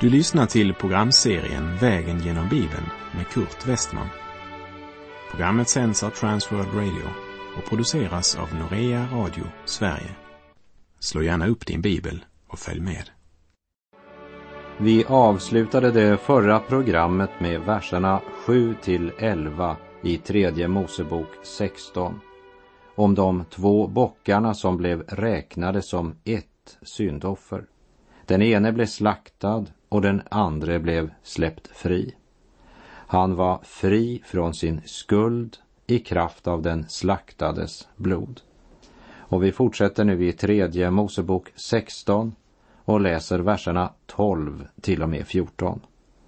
Du lyssnar till programserien Vägen genom Bibeln med Kurt Westman. Programmet sänds av Transworld Radio och produceras av Norea Radio Sverige. Slå gärna upp din bibel och följ med. Vi avslutade det förra programmet med verserna 7-11 i 3 Mosebok 16 om de 2 bockarna som blev räknade som ett syndoffer. Den ene blev slaktad och den andra blev släppt fri. Han var fri från sin skuld i kraft av den slaktades blod. Och vi fortsätter nu i 3 Mosebok 16 och läser verserna 12 till och med 14.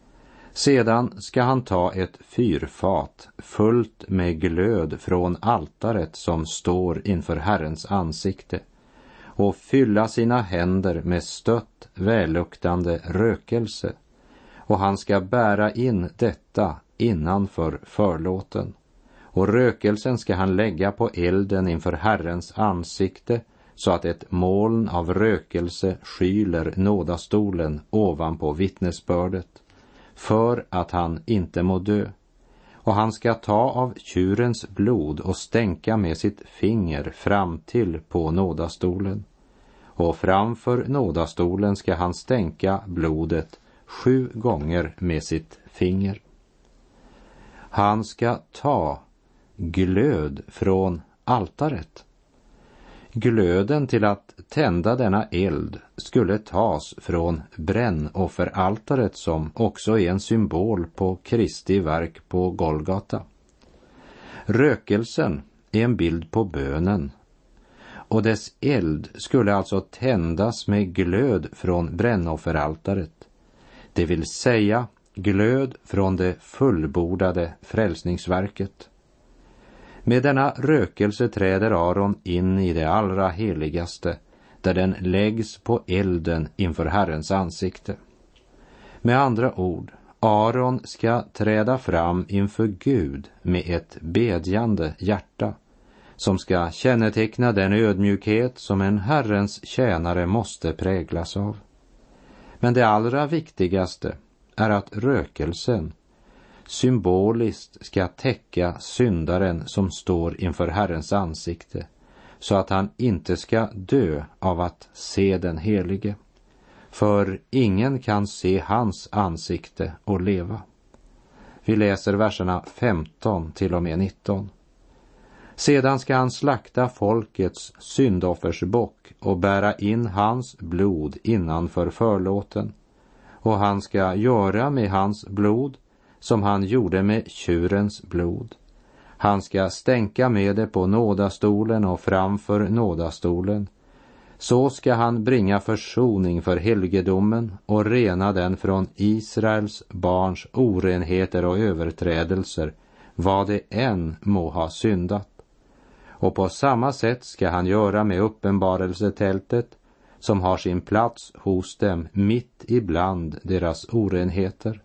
Sedan ska han ta ett fyrfat fullt med glöd från altaret som står inför Herrens ansikte och fylla sina händer med stött välluktande rökelse, och han ska bära in detta innanför förlåten, och rökelsen ska han lägga på elden inför Herrens ansikte, så att ett moln av rökelse skyler nådastolen ovanpå vittnesbördet, för att han inte må dö. Och han ska ta av tjurens blod och stänka med sitt finger fram till på nådastolen. Och framför nådastolen ska han stänka blodet 7 gånger med sitt finger. Han ska ta glöd från altaret. Glöden till att tända denna eld skulle tas från brännofferaltaret, som också är en symbol på Kristi verk på Golgata. Rökelsen är en bild på bönen, och dess eld skulle alltså tändas med glöd från brännofferaltaret, det vill säga glöd från det fullbordade frälsningsverket. Med denna rökelse träder Aron in i det allra heligaste, där den läggs på elden inför Herrens ansikte. Med andra ord, Aron ska träda fram inför Gud med ett bedjande hjärta, som ska känneteckna den ödmjukhet som en Herrens tjänare måste präglas av. Men det allra viktigaste är att rökelsen symboliskt ska täcka syndaren som står inför Herrens ansikte, så att han inte ska dö av att se den helige. För ingen kan se hans ansikte och leva. Vi läser verserna 15 till och med 19. Sedan ska han slakta folkets syndoffersbock och bära in hans blod innanför förlåten. Och han ska göra med hans blod som han gjorde med tjurens blod. Han ska stänka med det på nådastolen och framför nådastolen. Så ska han bringa försoning för helgedomen och rena den från Israels barns orenheter och överträdelser, vad det än må ha syndat. Och på samma sätt ska han göra med uppenbarelsetältet, som har sin plats hos dem mitt ibland deras orenheter.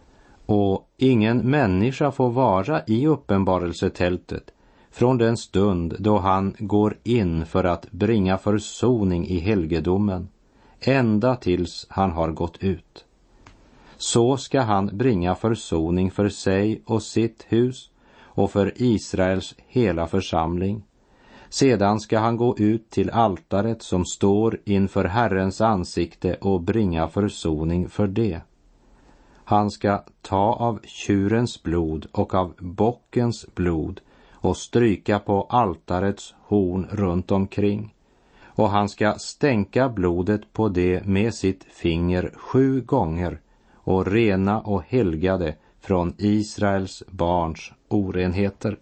Och ingen människa får vara i uppenbarelsetältet från den stund då han går in för att bringa försoning i helgedomen, ända tills han har gått ut. Så ska han bringa försoning för sig och sitt hus och för Israels hela församling. Sedan ska han gå ut till altaret som står inför Herrens ansikte och bringa försoning för det. Han ska ta av tjurens blod och av bockens blod och stryka på altarets horn runt omkring. Och han ska stänka blodet på det med sitt finger 7 gånger och rena och helga det från Israels barns orenheter.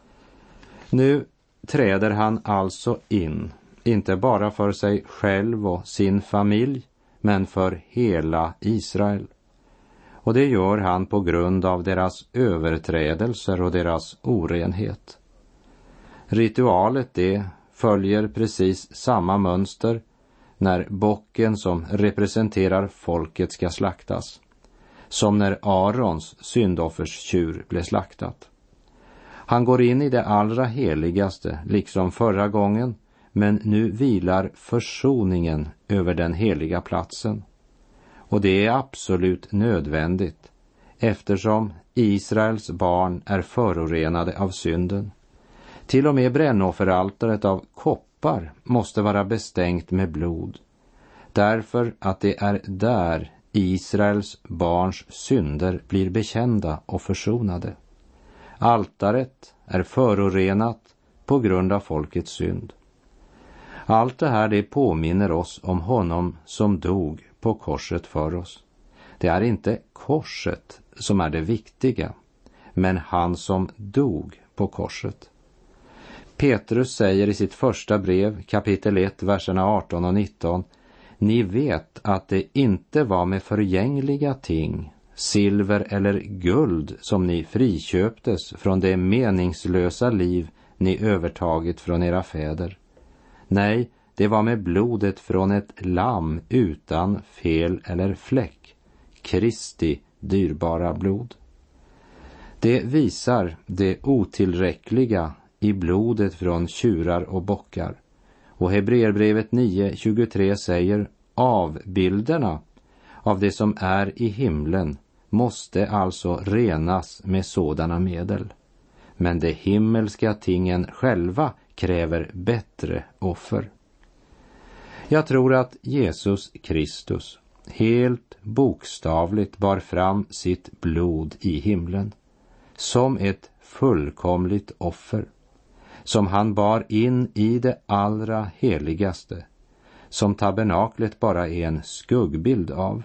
Nu träder han alltså in, inte bara för sig själv och sin familj, men för hela Israel. Och det gör han på grund av deras överträdelser och deras orenhet. Ritualet det följer precis samma mönster när bocken som representerar folket ska slaktas, som när Arons syndofferstjur blev slaktat. Han går in i det allra heligaste, liksom förra gången, men nu vilar försoningen över den heliga platsen. Och det är absolut nödvändigt, eftersom Israels barn är förorenade av synden. Till och med brännofferaltaret av koppar måste vara bestängt med blod, därför att det är där Israels barns synder blir bekända och försonade. Altaret är förorenat på grund av folkets synd. Allt det här, det påminner oss om honom som dog på korset för oss. Det är inte korset som är det viktiga, men han som dog på korset. Petrus säger i sitt första brev, kapitel 1, verserna 18 och 19: Ni vet att det inte var med förgängliga ting, silver eller guld, som ni friköptes från det meningslösa liv ni övertagit från era fäder. Nej, det var med blodet från ett lamm utan fel eller fläck, Kristi dyrbara blod. Det visar det otillräckliga i blodet från tjurar och bockar. Och Hebreerbrevet 9:23 säger: avbilderna av det som är i himlen måste alltså renas med sådana medel. Men de himmelska tingen själva kräver bättre offer. Jag tror att Jesus Kristus helt bokstavligt bar fram sitt blod i himlen som ett fullkomligt offer, som han bar in i det allra heligaste, som tabernaklet bara är en skuggbild av.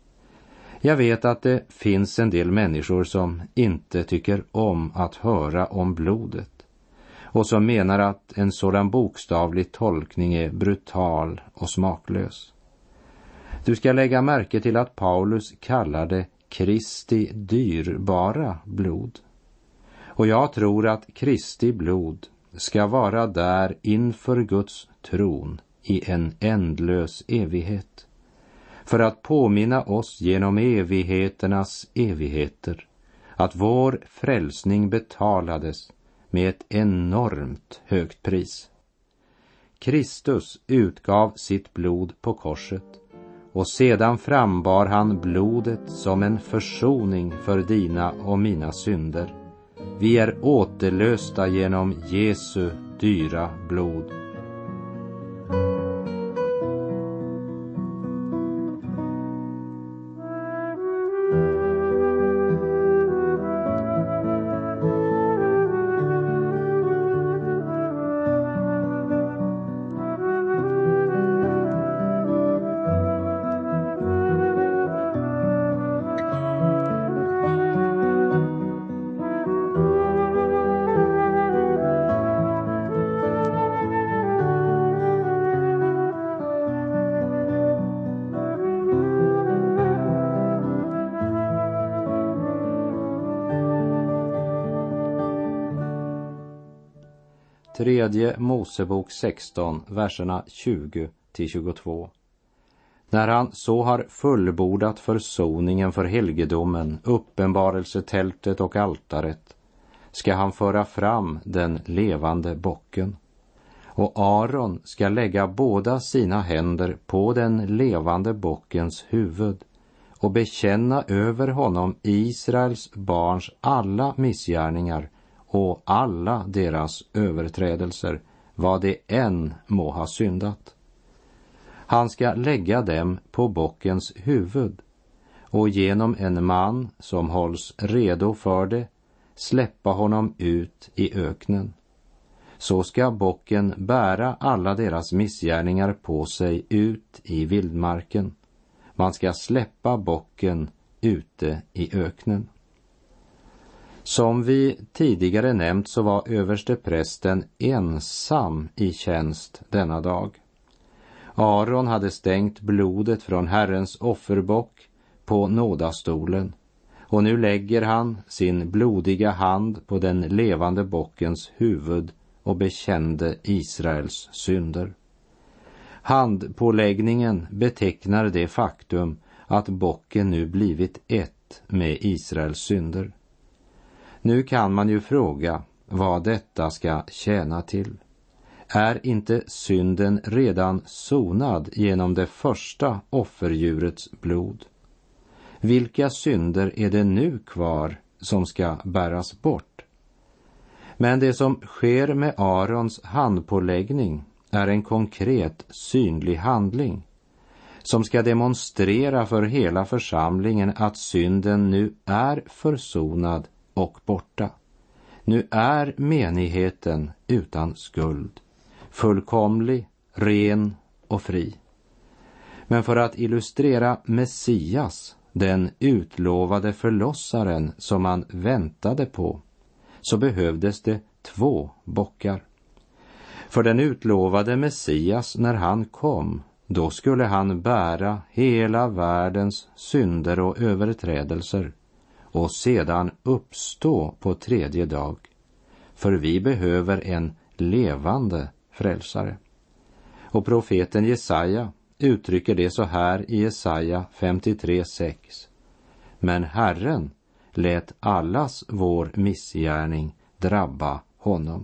Jag vet att det finns en del människor som inte tycker om att höra om blodet och som menar att en sådan bokstavlig tolkning är brutal och smaklös. Du ska lägga märke till att Paulus kallar det Kristi dyrbara blod. Och jag tror att Kristi blod ska vara där inför Guds tron i en ändlös evighet, för att påminna oss genom evigheternas evigheter att vår frälsning betalades med ett enormt högt pris. Kristus utgav sitt blod på korset, och sedan frambar han blodet som en försoning för dina och mina synder. Vi är återlösta genom Jesu dyra blod. Tredje Mosebok 16, verserna 20-22. När han så har fullbordat försoningen för helgedomen, uppenbarelsetältet och altaret, ska han föra fram den levande bocken. Och Aron ska lägga båda sina händer på den levande bockens huvud och bekänna över honom Israels barns alla missgärningar och alla deras överträdelser, vad det än må ha syndat. Han ska lägga dem på bockens huvud och genom en man som hålls redo för det släppa honom ut i öknen. Så ska bocken bära alla deras missgärningar på sig ut i vildmarken. Man ska släppa bocken ute i öknen. Som vi tidigare nämnt så var översteprästen ensam i tjänst denna dag. Aron hade stängt blodet från Herrens offerbock på nådastolen, och nu lägger han sin blodiga hand på den levande bockens huvud och bekände Israels synder. Handpåläggningen betecknar det faktum att bocken nu blivit ett med Israels synder. Nu kan man ju fråga vad detta ska tjäna till. Är inte synden redan sonad genom det första offerdjurets blod? Vilka synder är det nu kvar som ska bäras bort? Men det som sker med Arons handpåläggning är en konkret, synlig handling som ska demonstrera för hela församlingen att synden nu är försonad och borta. Nu är menigheten utan skuld, fullkomlig, ren och fri. Men för att illustrera Messias, den utlovade förlossaren som man väntade på, så behövdes det 2 bockar. För den utlovade Messias, när han kom, då skulle han bära hela världens synder och överträdelser och sedan uppstå på 3:e dag. För vi behöver en levande frälsare. Och profeten Jesaja uttrycker det så här i Jesaja 53:6. Men Herren lät allas vår missgärning drabba honom.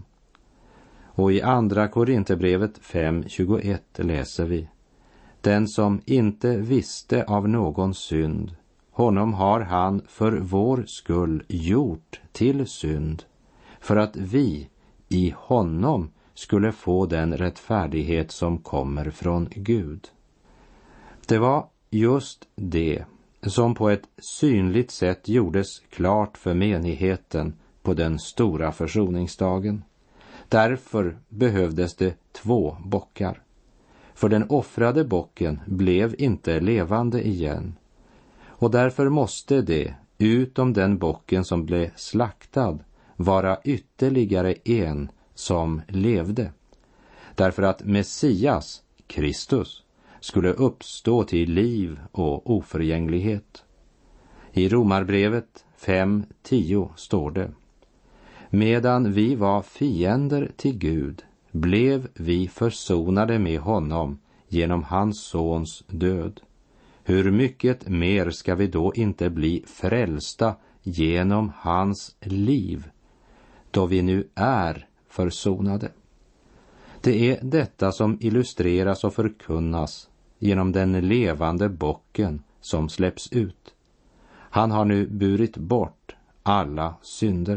Och i andra Korinthierbrevet 5:21 läser vi: Den som inte visste av någon synd, honom har han för vår skull gjort till synd, för att vi i honom skulle få den rättfärdighet som kommer från Gud. Det var just det som på ett synligt sätt gjordes klart för menigheten på den stora försoningsdagen. Därför behövdes det 2 bockar. För den offrade bocken blev inte levande igen. Och därför måste det, utom den bocken som blev slaktad, vara ytterligare en som levde. Därför att Messias, Kristus, skulle uppstå till liv och oförgänglighet. I Romarbrevet 5:10 står det: Medan vi var fiender till Gud blev vi försonade med honom genom hans sons död. Hur mycket mer ska vi då inte bli frälsta genom hans liv, då vi nu är försonade? Det är detta som illustreras och förkunnas genom den levande bocken som släpps ut. Han har nu burit bort alla synder.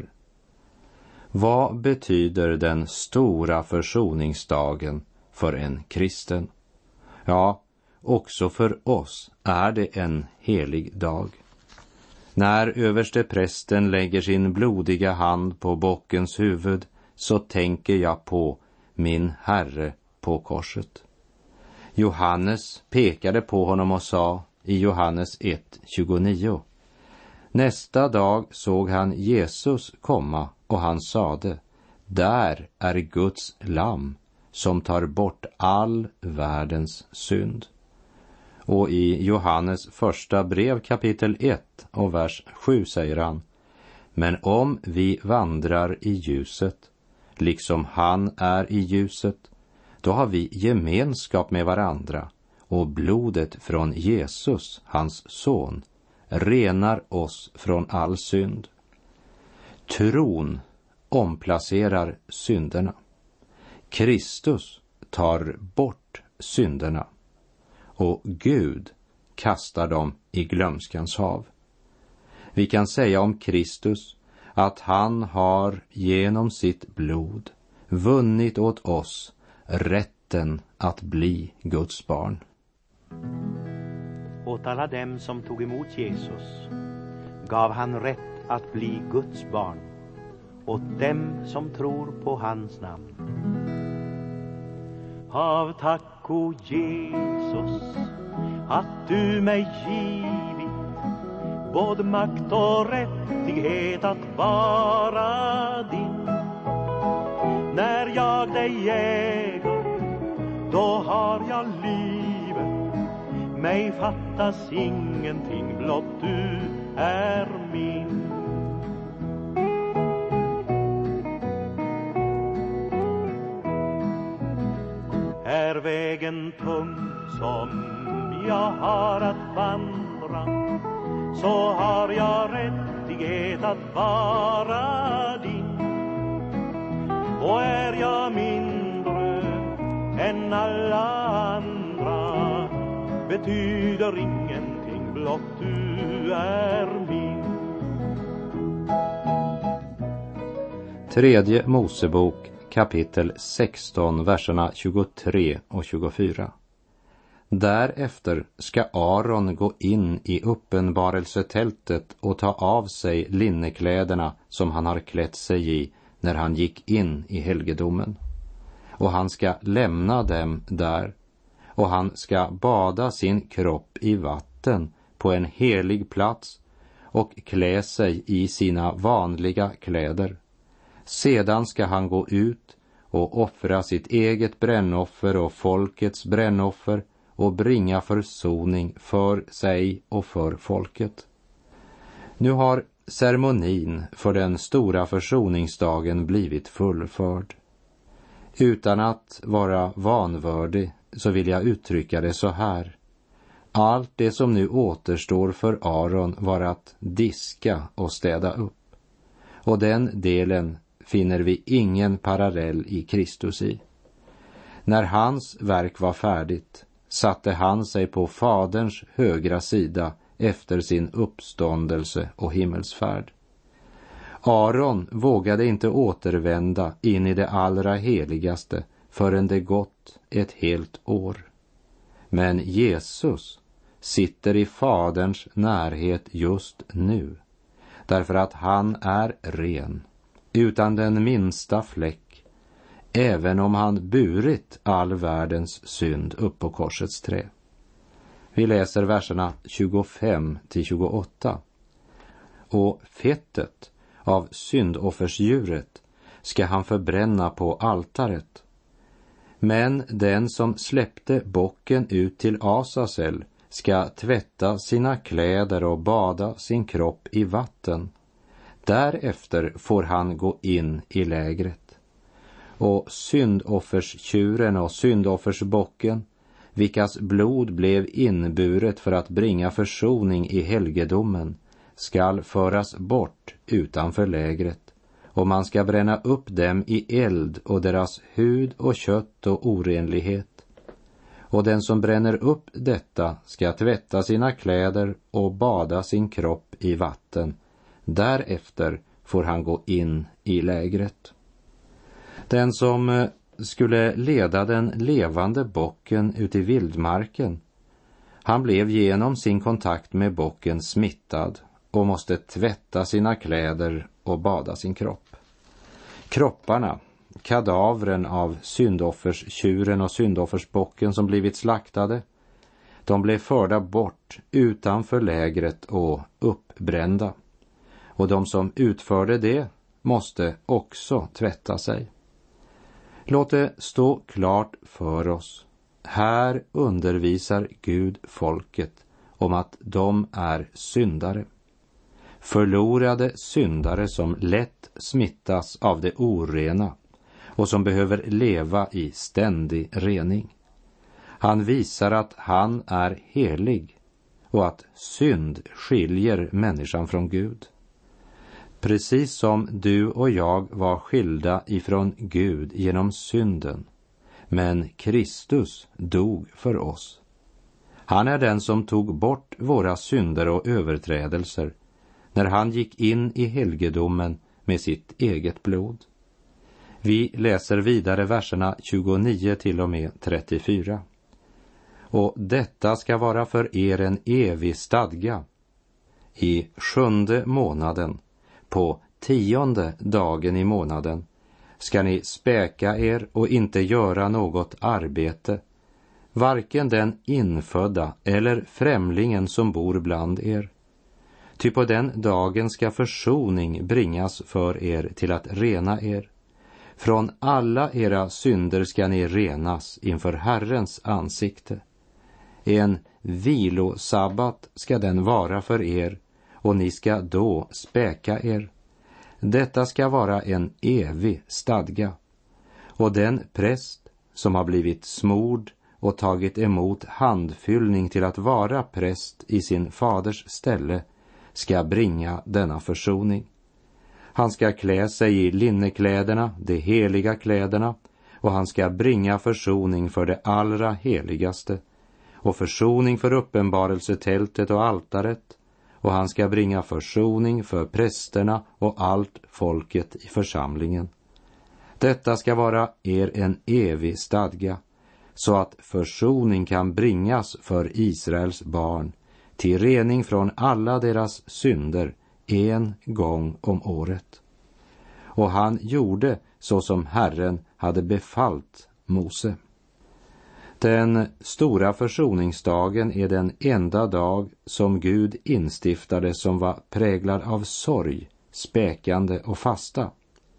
Vad betyder den stora försoningsdagen för en kristen? Ja, också för oss är det en helig dag. När översteprästen lägger sin blodiga hand på bockens huvud, så tänker jag på min Herre på korset. Johannes pekade på honom och sa i Johannes 1:29: Nästa dag såg han Jesus komma och han sade: Där är Guds lamm som tar bort all världens synd. Och i Johannes första brev kapitel 1 och vers 7 säger han: Men om vi vandrar i ljuset, liksom han är i ljuset, då har vi gemenskap med varandra, och blodet från Jesus, hans son, renar oss från all synd. Tron omplacerar synderna. Kristus tar bort synderna, och Gud kastar dem i glömskans hav. Vi kan säga om Kristus att han har genom sitt blod vunnit åt oss rätten att bli Guds barn. Åt alla dem som tog emot Jesus gav han rätt att bli Guds barn, åt dem som tror på hans namn. Av tack, o Jesus, att du mig givit både makt och rättighet att vara din. När jag dig äger, då har jag livet. Mig fattas ingenting, blott du är min. Är vägen tung som jag har att vandra, så har jag rättighet att vara din. Och är jag mindre än alla andra, betyder ingenting, blott du är min. Tredje Mosebok kapitel 16, verserna 23 och 24. Därefter ska Aron gå in i uppenbarelsetältet och ta av sig linnekläderna som han har klätt sig i när han gick in i helgedomen. Och han ska lämna dem där, och han ska bada sin kropp i vatten på en helig plats och klä sig i sina vanliga kläder. Sedan ska han gå ut och offra sitt eget brännoffer och folkets brännoffer och bringa försoning för sig och för folket. Nu har ceremonin för den stora försoningsdagen blivit fullförd. Utan att vara vanvördig så vill jag uttrycka det så här. Allt det som nu återstår för Aron var att diska och städa upp. Och den delen finner vi ingen parallell i Kristus i. När hans verk var färdigt satte han sig på Faderns högra sida efter sin uppståndelse och himmelsfärd. Aron vågade inte återvända in i det allra heligaste förrän det gått ett helt år. Men Jesus sitter i Faderns närhet just nu, därför att han är ren, utan den minsta fläck, även om han burit all världens synd upp på korsets trä. Vi läser verserna 25 till 28. Och fettet av syndoffersdjuret ska han förbränna på altaret. Men den som släppte bocken ut till Asasel ska tvätta sina kläder och bada sin kropp i vatten. Därefter får han gå in i lägret. Och syndofferstjuren och syndoffersbocken, vilkas blod blev inburet för att bringa försoning i helgedomen, skall föras bort utanför lägret, och man ska bränna upp dem i eld och deras hud och kött och orenlighet. Och den som bränner upp detta ska tvätta sina kläder och bada sin kropp i vatten. Därefter får han gå in i lägret. Den som skulle leda den levande bocken ut i vildmarken, han blev genom sin kontakt med bocken smittad och måste tvätta sina kläder och bada sin kropp. Kropparna, kadavren av syndofferstjuren och syndoffersbocken som blivit slaktade, de blev förda bort utanför lägret och uppbrända. Och de som utförde det måste också tvätta sig. Låt det stå klart för oss. Här undervisar Gud folket om att de är syndare. Förlorade syndare som lätt smittas av det orena och som behöver leva i ständig rening. Han visar att han är helig och att synd skiljer människan från Gud. Precis som du och jag var skilda ifrån Gud genom synden, men Kristus dog för oss. Han är den som tog bort våra synder och överträdelser när han gick in i helgedomen med sitt eget blod. Vi läser vidare verserna 29 till och med 34. Och detta ska vara för er en evig stadga. I 7:e månaden, på 10:e dagen i månaden, ska ni späka er och inte göra något arbete, varken den infödda eller främlingen som bor bland er. Ty på den dagen ska försoning bringas för er till att rena er. Från alla era synder ska ni renas inför Herrens ansikte. En vilosabbat ska den vara för er, och ni ska då späka er. Detta ska vara en evig stadga. Och den präst som har blivit smord och tagit emot handfyllning till att vara präst i sin faders ställe ska bringa denna försoning. Han ska klä sig i linnekläderna, de heliga kläderna, och han ska bringa försoning för det allra heligaste och försoning för uppenbarelsetältet och altaret, och han ska bringa försoning för prästerna och allt folket i församlingen. Detta ska vara er en evig stadga, så att försoning kan bringas för Israels barn till rening från alla deras synder en gång om året. Och han gjorde så som Herren hade befallt Mose. Den stora försoningsdagen är den enda dag som Gud instiftade som var präglad av sorg, späkande och fasta.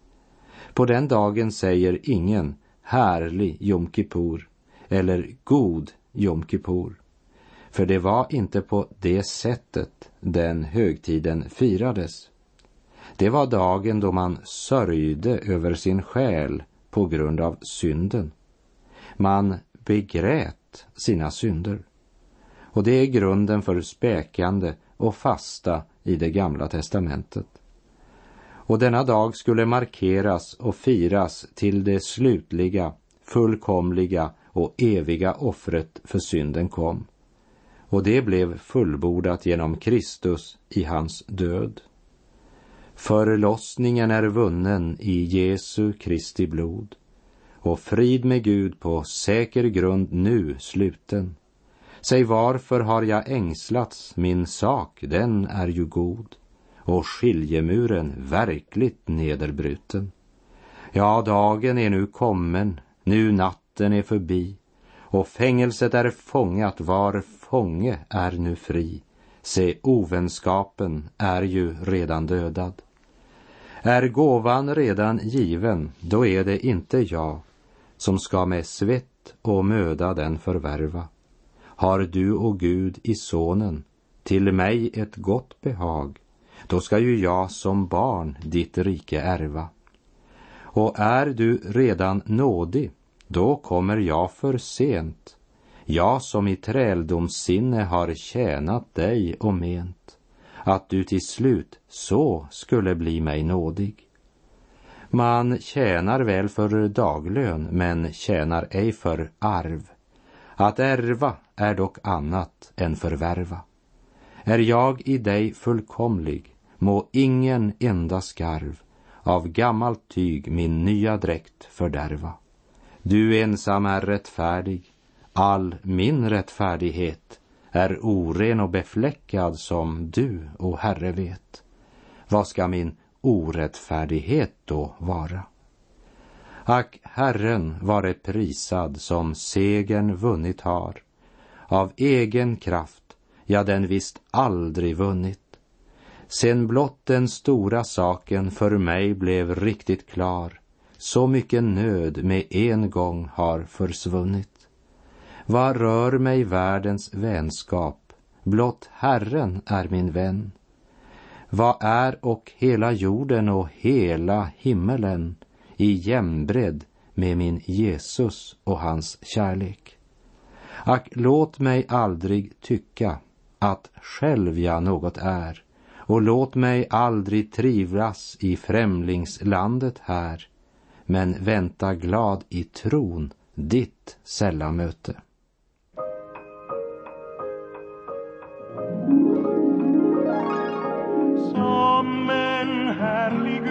På den dagen säger ingen härlig Jom Kippur eller god Jom Kippur, för det var inte på det sättet den högtiden firades. Det var dagen då man sörjde över sin själ på grund av synden. Man begrät sina synder. Och det är grunden för späkande och fasta i det gamla testamentet. Och denna dag skulle markeras och firas till det slutliga, fullkomliga och eviga offret för synden kom. Och det blev fullbordat genom Kristus i hans död. Förlossningen är vunnen i Jesu Kristi blod, och frid med Gud på säker grund nu sluten. Säg, varför har jag ängslats? Min sak, den är ju god, och skiljemuren verkligt nederbruten. Ja, dagen är nu kommen, nu natten är förbi, och fängelset är fångat, var fånge är nu fri. Se, ovänskapen är ju redan dödad. Är gåvan redan given, då är det inte jag som ska med svett och möda den förvärva. Har du och Gud i sonen till mig ett gott behag, då ska ju jag som barn ditt rike ärva. Och är du redan nådig, då kommer jag för sent, jag som i träldomssinne har tjänat dig och ment, att du till slut så skulle bli mig nådig. Man tjänar väl för daglön, men tjänar ej för arv. Att ärva är dock annat än förvärva. Är jag i dig fullkomlig, må ingen enda skarv av gammalt tyg min nya dräkt fördärva. Du ensam är rättfärdig, all min rättfärdighet är oren och befläckad som du, o Herre, vet. Vad ska min orättfärdighet då vara? Ack, Herren vare prisad som segern vunnit har, av egen kraft, ja, den visst aldrig vunnit. Sen blott den stora saken för mig blev riktigt klar, så mycket nöd med en gång har försvunnit. Vad rör mig världens vänskap, blott Herren är min vän. Vad är och hela jorden och hela himmelen i jämnbredd med min Jesus och hans kärlek. Ack, låt mig aldrig tycka att själv jag något är, och låt mig aldrig trivas i främlingslandet här, men vänta glad i tron ditt sällamöte. Som en härlig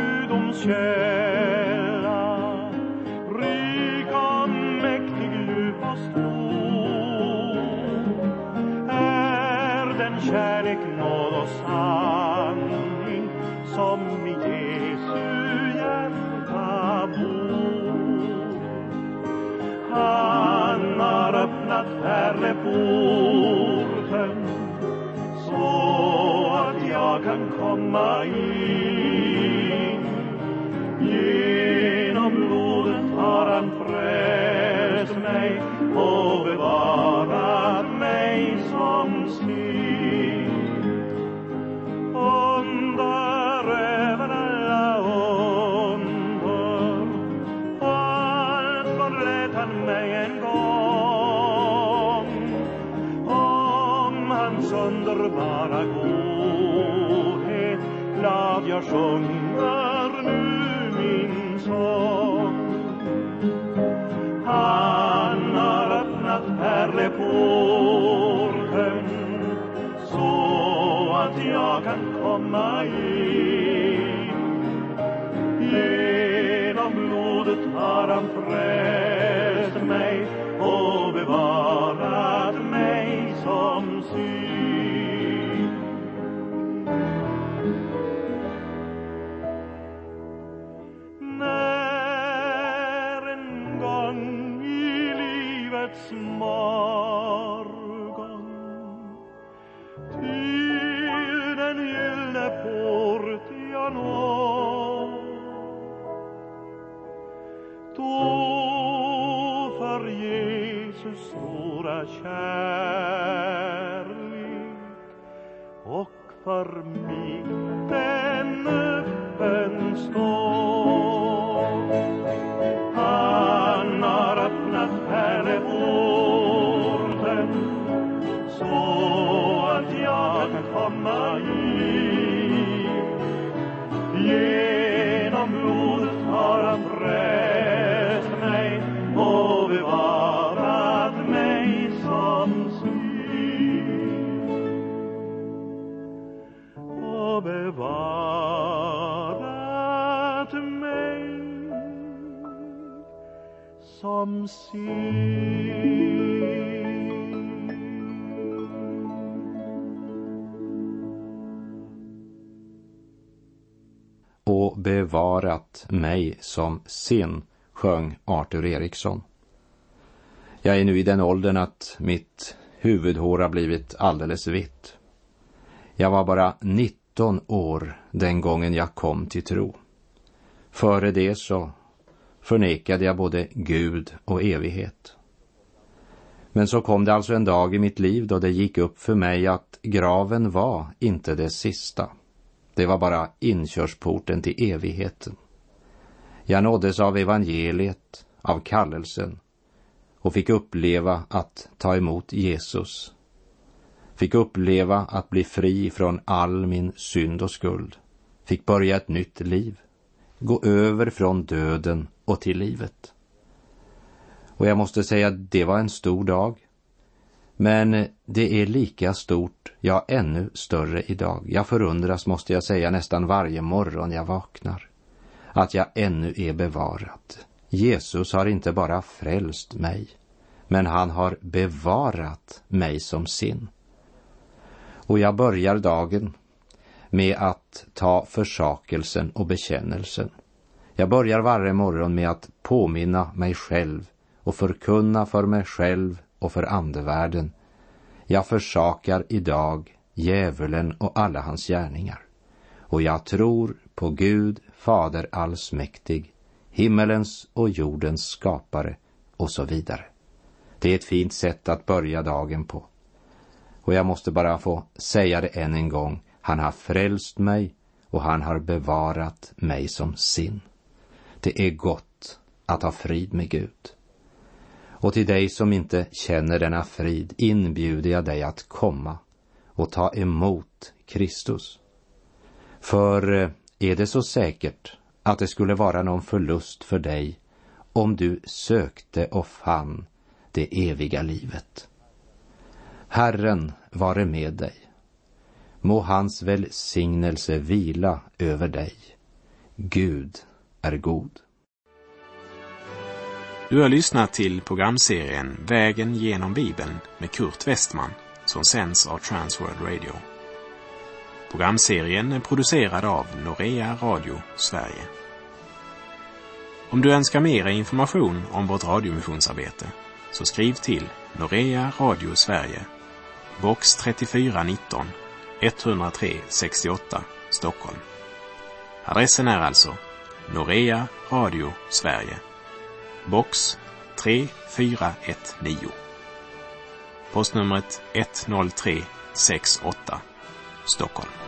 gudomskälla, rik och mäktig, djup och stor, är den kärlek, nåd och sanning som i Jesu hjärta bor. Han har öppnat pärleporten så att jag kan komma in. Genom blodet har han frälst mig och bevarat mig som sin. Under över alla under, allt förlät han mig en gång. Om hans underbara godhet glad jag sjunger nu min sång. gyllene porten, så att jag kan komma in. Genom blodet har han frälst mig och bevarat mig som syn. När en gång i livets morgon till den gyllene port jag når, då för Jesus stora kärlek och för mig den öppen står. Han har öppnat pärleporten, så att jag kan komma in. Genom blodet har han frälst mig och bevarat mig som syn. Och bevarat mig som syn. Och bevarat mig som sin, sjöng Arthur Eriksson. Jag är nu i den åldern att mitt huvudhår har blivit alldeles vitt. Jag var bara 19 år den gången jag kom till tro. Före det så förnekade jag både Gud och evighet. Men så kom det alltså en dag i mitt liv då det gick upp för mig att graven var inte det sista. Det var bara inkörsporten till evigheten. Jag nåddes av evangeliet, av kallelsen, och fick uppleva att ta emot Jesus. Fick uppleva att bli fri från all min synd och skuld. Fick börja ett nytt liv. Gå över från döden och till livet. Och jag måste säga att det var en stor dag. Men det är lika stort, ja ännu större idag. Jag förundras, måste jag säga, nästan varje morgon jag vaknar. Att jag ännu är bevarad. Jesus har inte bara frälst mig, men han har bevarat mig som sin. Och jag börjar dagen med att ta försakelsen och bekännelsen. Jag börjar varje morgon med att påminna mig själv och förkunna för mig själv och för andevärlden. Jag försakar idag djävulen och alla hans gärningar. Och jag tror på Gud, Fader allsmäktig, himmelens och jordens skapare och så vidare. Det är ett fint sätt att börja dagen på. Och jag måste bara få säga det än en gång. Han har frälst mig och han har bevarat mig som sin. Det är gott att ha frid med Gud. Och till dig som inte känner denna frid inbjuder jag dig att komma och ta emot Kristus. För är det så säkert att det skulle vara någon förlust för dig om du sökte och fann det eviga livet? Herren vare med dig. Må hans välsignelse vila över dig. Gud är god. Du har lyssnat till programserien Vägen genom Bibeln med Kurt Westman som sänds av Transworld Radio. Programserien är producerad av Norea Radio Sverige. Om du önskar mer information om vårt radiomissionsarbete så skriv till Norea Radio Sverige, box 3419 103 68 Stockholm. Adressen är alltså Norea Radio Sverige, box 3419. Postnumret 10368 Stockholm.